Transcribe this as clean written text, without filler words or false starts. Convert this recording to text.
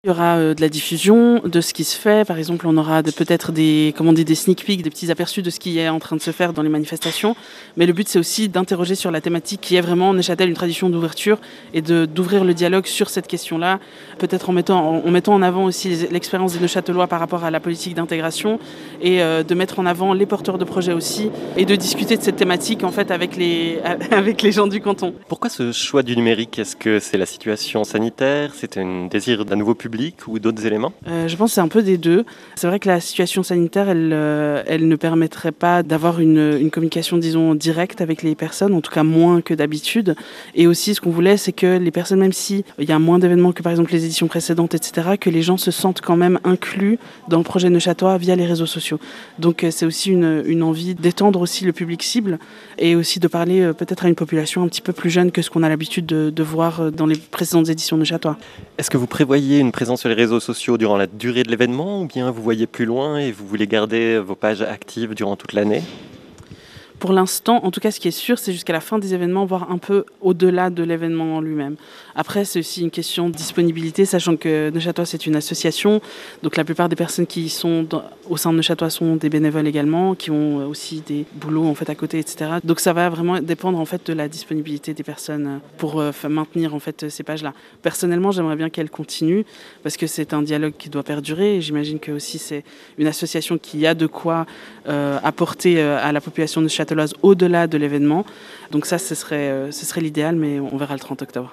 Il y aura de la diffusion de ce qui se fait. Par exemple, on aura peut-être des sneak peeks, des petits aperçus de ce qui est en train de se faire dans les manifestations. Mais le but, c'est aussi d'interroger sur la thématique qui est vraiment Neuchâtel, une tradition d'ouverture et d'ouvrir le dialogue sur cette question-là. Peut-être en mettant en avant aussi l'expérience des Neuchâtelois par rapport à la politique d'intégration et de mettre en avant les porteurs de projets aussi et de discuter de cette thématique en fait avec les gens du canton. Pourquoi ce choix du numérique? Est-ce que c'est la situation sanitaire? C'est un désir d'un nouveau public ou d'autres éléments? Je pense que c'est un peu des deux. C'est vrai que la situation sanitaire, elle ne permettrait pas d'avoir une communication, disons, directe avec les personnes, en tout cas moins que d'habitude. Et aussi, ce qu'on voulait, c'est que les personnes, même s'il y a moins d'événements que par exemple les éditions précédentes, etc., que les gens se sentent quand même inclus dans le projet Neuchâtois via les réseaux sociaux. Donc c'est aussi une envie d'étendre aussi le public cible et aussi de parler peut-être à une population un petit peu plus jeune que ce qu'on a l'habitude de voir dans les précédentes éditions Neuchâtois. Est-ce que vous prévoyez une présence sur les réseaux sociaux durant la durée de l'événement ou bien vous voyez plus loin et vous voulez garder vos pages actives durant toute l'année? Pour l'instant, en tout cas, ce qui est sûr, c'est jusqu'à la fin des événements, voire un peu au-delà de l'événement en lui-même. Après, c'est aussi une question de disponibilité, sachant que Neuchâtel, c'est une association. Donc la plupart des personnes qui sont au sein de Neuchâtel sont des bénévoles également, qui ont aussi des boulots en fait à côté, etc. Donc ça va vraiment dépendre en fait de la disponibilité des personnes pour maintenir en fait ces pages-là. Personnellement, j'aimerais bien qu'elles continuent parce que c'est un dialogue qui doit perdurer. Et j'imagine que aussi c'est une association qui a de quoi apporter à la population neuchâteloise au-delà de l'événement. Donc ça, ce serait l'idéal, mais on verra le 30 octobre.